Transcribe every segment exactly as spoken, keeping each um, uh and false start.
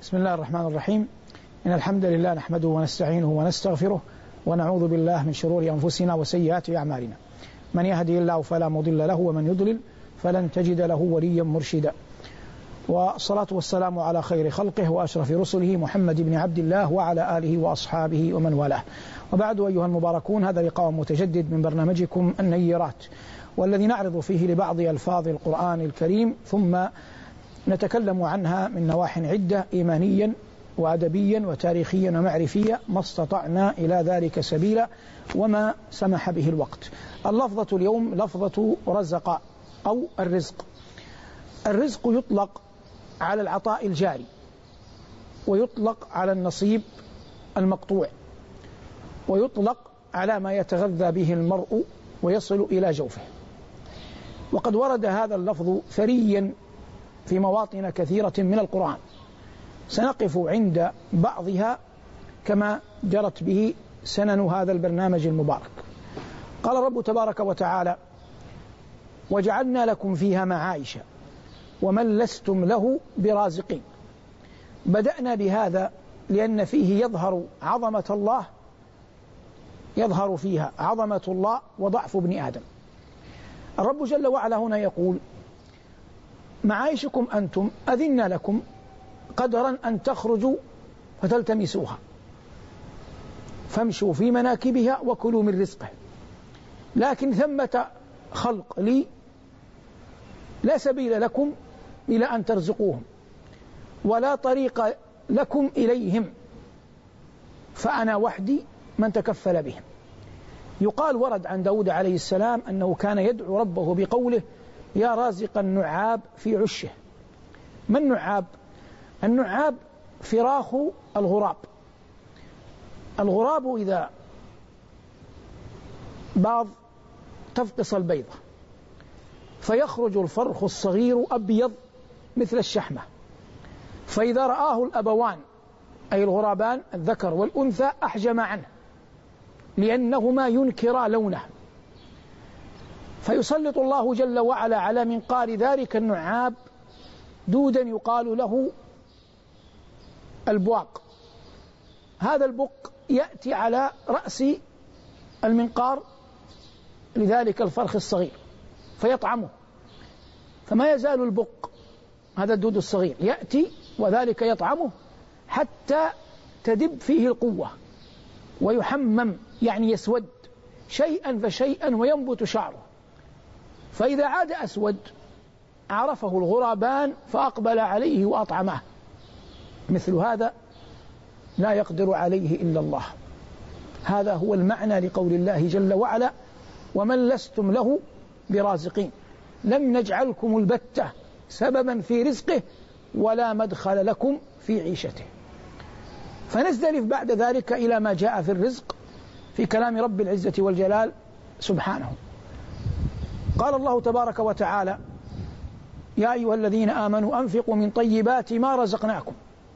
بسم الله الرحمن الرحيم. إن الحمد لله نحمده ونستعينه ونستغفره ونعوذ بالله من شرور أنفسنا وسيئات أعمالنا. من يهدي الله فلا مضل له ومن يضلل فلن تجد له وليا مرشدا. والصلاة والسلام على خير خلقه وأشرف رسله محمد بن عبد الله وعلى آله وأصحابه ومن والاه. وبعد أيها المباركون، هذا لقاء متجدد من برنامجكم النيرات، والذي نعرض فيه لبعض ألفاظ القرآن الكريم ثم نتكلم عنها من نواح عدة، إيمانيا وأدبيا وتاريخيا ومعرفيا، ما استطعنا إلى ذلك سبيلا وما سمح به الوقت. اللفظة اليوم لفظة رزق أو الرزق. الرزق يطلق على العطاء الجاري، ويطلق على النصيب المقطوع، ويطلق على ما يتغذى به المرء ويصل إلى جوفه. وقد ورد هذا اللفظ ثريا في مواطن كثيرة من القرآن، سنقف عند بعضها كما جرت به سنن هذا البرنامج المبارك. قال رب تبارك وتعالى: وجعلنا لكم فيها معايش ومن لستم له برازقين. بدأنا بهذا لأن فيه يظهر عظمة الله، يظهر فيها عظمة الله وضعف ابن آدم. الرب جل وعلا هنا يقول: معايشكم أنتم أذن لكم قدرا أن تخرجوا فتلتمسوها، فامشوا في مناكبها وكلوا من رزقه. لكن ثمة خلق لي لا سبيل لكم إلى أن ترزقوهم، ولا طريق لكم إليهم، فأنا وحدي من تكفل بهم. يقال ورد عن داود عليه السلام أنه كان يدعو ربه بقوله: يا رازق النعاب في عشه. ما النعاب؟ النعاب فراخ الغراب. الغراب إذا باض تفقس البيضة، فيخرج الفرخ الصغير أبيض مثل الشحمة، فإذا رآه الأبوان أي الغرابان الذكر والأنثى أحجم عنه، لأنهما ينكرا لونه، فيسلط الله جل وعلا على منقار ذلك النعاب دودا يقال له البواق. هذا البق يأتي على رأس المنقار لذلك الفرخ الصغير فيطعمه، فما يزال البق هذا الدود الصغير يأتي وذلك يطعمه حتى تدب فيه القوة ويحمم، يعني يسود شيئا فشيئا وينبت شعره، فإذا عاد أسود عرفه الغرابان فأقبل عليه وأطعمه. مثل هذا لا يقدر عليه إلا الله. هذا هو المعنى لقول الله جل وعلا: ومن لستم له برازقين. لم نجعلكم البتة سببا في رزقه ولا مدخل لكم في عيشته. فنزدلف بعد ذلك إلى ما جاء في الرزق في كلام رب العزة والجلال سبحانه. قال الله تبارك وتعالى: يا أيها الذين آمنوا أنفقوا من طيبات ما رزقناكم.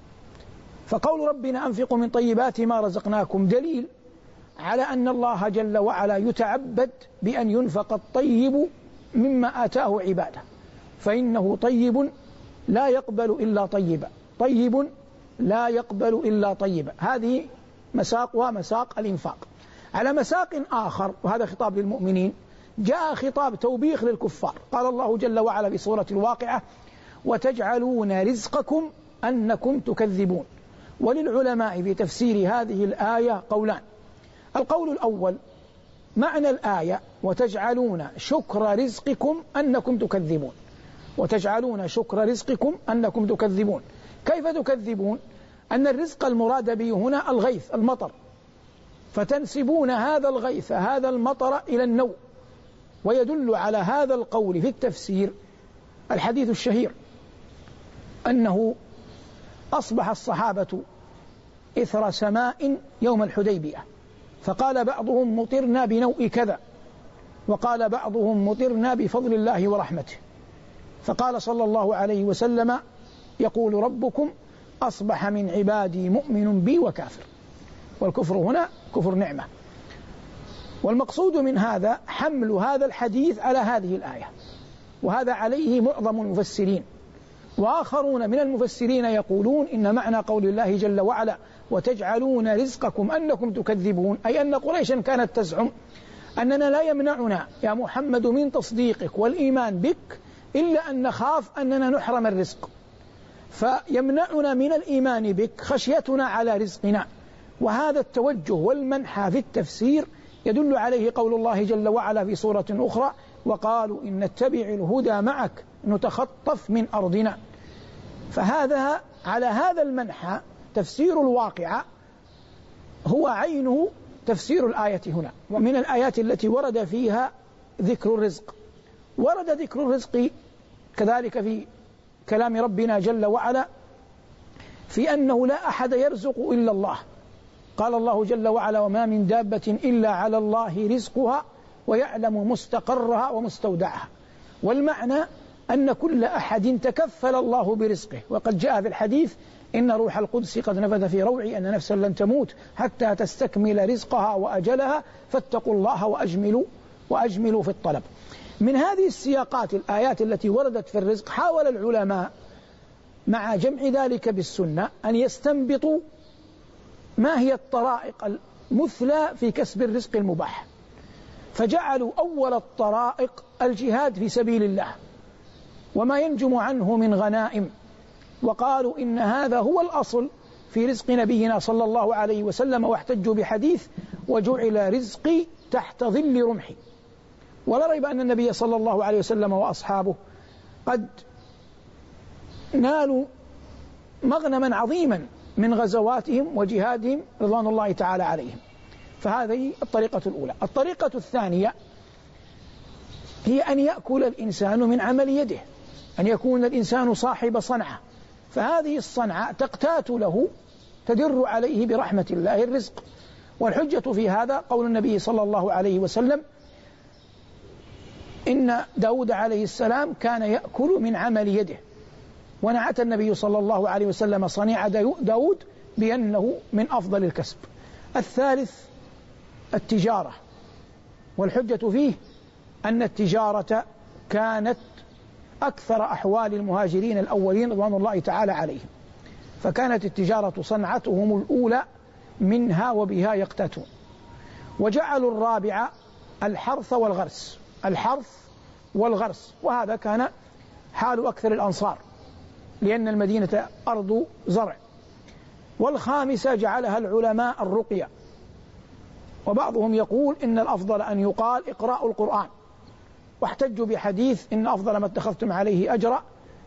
فقول ربنا أنفقوا من طيبات ما رزقناكم دليل على أن الله جل وعلا يتعبد بأن ينفق الطيب مما آتاه عباده، فإنه طيب لا يقبل إلا طيبا، طيب لا يقبل إلا طيبا. هذه مساقها مساق الإنفاق. على مساق آخر، وهذا خطاب للمؤمنين، جاء خطاب توبيخ للكفار. قال الله جل وعلا في سورة الواقعة: وتجعلون رزقكم أنكم تكذبون. وللعلماء في تفسير هذه الآية قولان. القول الأول: معنى الآية وتجعلون شكر رزقكم أنكم تكذبون، وتجعلون شكر رزقكم أنكم تكذبون. كيف تكذبون؟ أن الرزق المراد به هنا الغيث المطر، فتنسبون هذا الغيث هذا المطر إلى النوء. ويدل على هذا القول في التفسير الحديث الشهير أنه أصبح الصحابة إثر سماء يوم الحديبية، فقال بعضهم مطرنا بنوء كذا، وقال بعضهم مطرنا بفضل الله ورحمته. فقال صلى الله عليه وسلم: يقول ربكم أصبح من عبادي مؤمن بي وكافر. والكفر هنا كفر نعمة. والمقصود من هذا حمل هذا الحديث على هذه الآية، وهذا عليه معظم المفسرين. وآخرون من المفسرين يقولون إن معنى قول الله جل وعلا وتجعلون رزقكم أنكم تكذبون، أي أن قريشا كانت تزعم أننا لا يمنعنا يا محمد من تصديقك والإيمان بك إلا أن نخاف أننا نحرم الرزق، فيمنعنا من الإيمان بك خشيتنا على رزقنا. وهذا التوجه والمنحى في التفسير يدل عليه قول الله جل وعلا في سورة أخرى وقالوا إن نتبع الهدى معك نتخطف من أرضنا. فهذا على هذا المنحى تفسير الواقع هو عينه تفسير الآية هنا. ومن الآيات التي ورد فيها ذكر الرزق، ورد ذكر الرزق كذلك في كلام ربنا جل وعلا في أنه لا أحد يرزق إلا الله. قال الله جل وعلا وما من دابة إلا على الله رزقها ويعلم مستقرها ومستودعها. والمعنى أن كل أحد تكفل الله برزقه، وقد جاء في الحديث إن روح القدس قد نفث في روعي أن نفسا لن تموت حتى تستكمل رزقها وأجلها فاتقوا الله وأجملوا وأجملوا في الطلب. من هذه السياقات الآيات التي وردت في الرزق حاول العلماء مع جمع ذلك بالسنة أن يستنبطوا ما هي الطرائق المثلى في كسب الرزق المباح، فجعلوا أول الطرائق الجهاد في سبيل الله وما ينجم عنه من غنائم، وقالوا إن هذا هو الأصل في رزق نبينا صلى الله عليه وسلم، واحتجوا بحديث وجعل رزقي تحت ظل رمحي. ولا ريب أن النبي صلى الله عليه وسلم وأصحابه قد نالوا مغنما عظيما من غزواتهم وجهادهم رضوان الله تعالى عليهم. فهذه الطريقة الأولى. الطريقة الثانية هي أن يأكل الإنسان من عمل يده، أن يكون الإنسان صاحب صنعة، فهذه الصنعة تقتات له تدر عليه برحمة الله الرزق. والحجة في هذا قول النبي صلى الله عليه وسلم إن داود عليه السلام كان يأكل من عمل يده، ونعت النبي صلى الله عليه وسلم صنيع داود بأنه من أفضل الكسب. الثالث التجارة، والحجة فيه أن التجارة كانت أكثر أحوال المهاجرين الأولين رضوان الله تعالى عليهم، فكانت التجارة صنعتهم الأولى منها وبها يقتاتون. وجعلوا الرابعة الحرث والغرس، الحرث والغرس، وهذا كان حال أكثر الأنصار لأن المدينة أرض زرع. والخامسة جعلها العلماء الرقية، وبعضهم يقول إن الأفضل أن يقال إقراء القرآن، واحتجوا بحديث إن أفضل ما اتخذتم عليه أجرا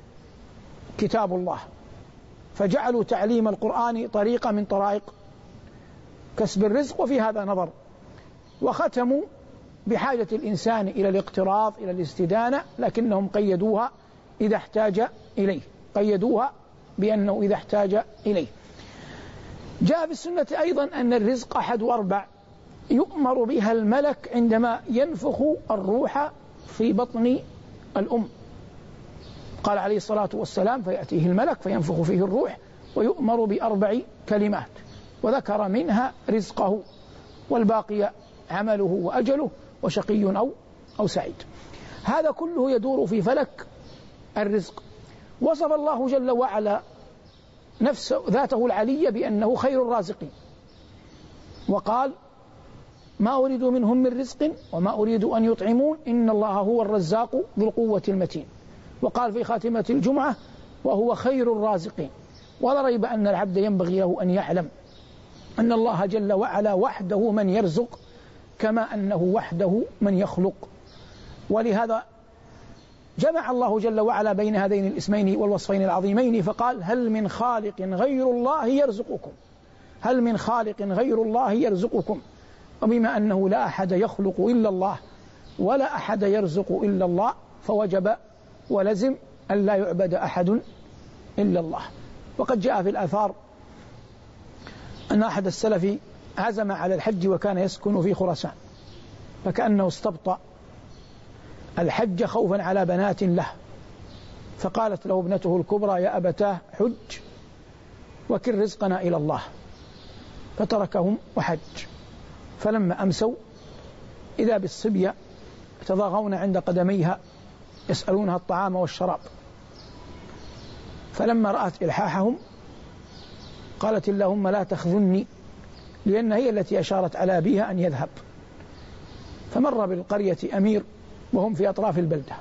كتاب الله، فجعلوا تعليم القرآن طريقة من طرائق كسب الرزق، وفي هذا نظر. وختموا بحاجة الإنسان إلى الاقتراض إلى الاستدانة، لكنهم قيدوها إذا احتاج إليه، قيدوها بأنه إذا احتاج إليه. جاء في السنة أيضا أن الرزق أحد أربع يؤمر بها الملك عندما ينفخ الروح في بطن الأم. قال عليه الصلاة والسلام فيأتيه الملك فينفخ فيه الروح ويؤمر بأربع كلمات، وذكر منها رزقه والباقي عمله وأجله وشقي أو أو سعيد. هذا كله يدور في فلك الرزق. وصف الله جل وعلا نفسه ذاته العلية بأنه خير الرازقين، وقال ما أريد منهم من رزق وما أريد أن يطعمون إن الله هو الرزاق ذو القوة المتين. وقال في خاتمة الجمعة وهو خير الرازقين. ولا ريب أن العبد ينبغي له أن يعلم أن الله جل وعلا وحده من يرزق كما أنه وحده من يخلق. ولهذا جمع الله جل وعلا بين هذين الاسمين والوصفين العظيمين فقال هل من خالق غير الله يرزقكم، هل من خالق غير الله يرزقكم. وبما أنه لا أحد يخلق إلا الله ولا أحد يرزق إلا الله فوجب ولزم أن لا يعبد أحد إلا الله. وقد جاء في الآثار أن أحد السلف عزم على الحج وكان يسكن في خراسان، فكأنه استبطأ الحج خوفا على بنات له، فقالت له ابنته الكبرى يا أبتاه حج وكل رزقنا إلى الله، فتركهم وحج. فلما أمسوا إذا بالصبية يتضاغون عند قدميها يسألونها الطعام والشراب، فلما رأت إلحاحهم قالت اللهم لا تخذلني، لأن هي التي أشارت على أبيها أن يذهب. فمر بالقرية أمير وهم في أطراف البلدة،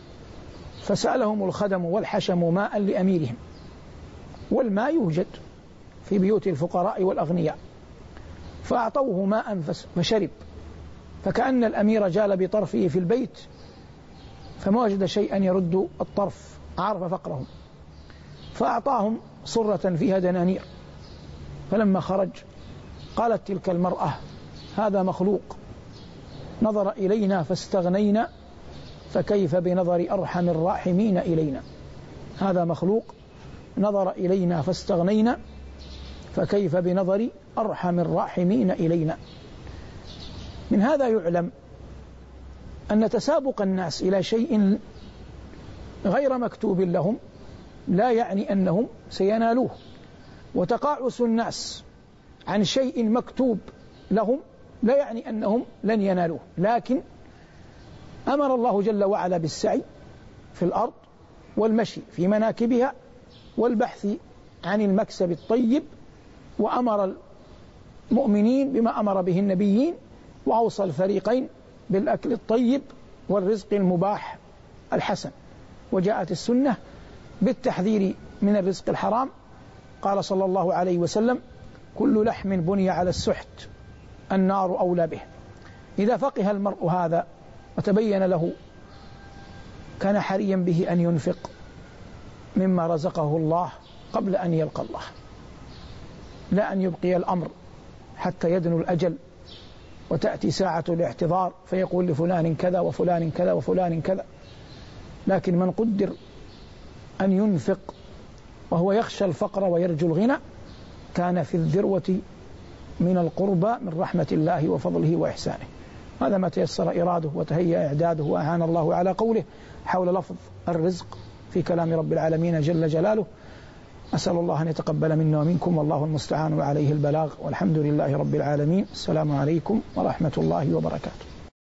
فسألهم الخدم والحشم ماء لأميرهم، والماء يوجد في بيوت الفقراء والأغنياء، فأعطوه ماء فشرب، فكأن الأمير جال بطرفه في البيت فما وجد شيئا يرد الطرف، عرف فقرهم، فأعطاهم صرة فيها دنانير. فلما خرج قالت تلك المرأة هذا مخلوق نظر إلينا فاستغنينا، فكيف بنظر أرحم الراحمين إلينا. هذا مخلوق نظر إلينا فاستغنينا، فكيف بنظر أرحم الراحمين إلينا. من هذا يعلم أن تسابق الناس إلى شيء غير مكتوب لهم لا يعني أنهم سينالوه، وتقاعس الناس عن شيء مكتوب لهم لا يعني أنهم لن ينالوه، لكن أمر الله جل وعلا بالسعي في الأرض والمشي في مناكبها والبحث عن المكسب الطيب، وأمر المؤمنين بما أمر به النبيين، وأوصى الفريقين بالأكل الطيب والرزق المباح الحسن. وجاءت السنة بالتحذير من الرزق الحرام، قال صلى الله عليه وسلم كل لحم بني على السحت النار أولى به. إذا فقه المرء هذا وتبين له كان حريا به أن ينفق مما رزقه الله قبل أن يلقى الله، لا أن يبقي الأمر حتى يدنو الأجل وتأتي ساعة الاعتذار فيقول لفلان كذا وفلان كذا وفلان كذا. لكن من قدر أن ينفق وهو يخشى الفقر ويرجو الغنى كان في الذروة من القربى من رحمة الله وفضله وإحسانه. هذا ما تيسر إراده وتهيأ إعداده وأعان الله على قوله حول لفظ الرزق في كلام رب العالمين جل جلاله. أسأل الله أن يتقبل منا ومنكم، والله المستعان وعليه البلاغ، والحمد لله رب العالمين. السلام عليكم ورحمة الله وبركاته.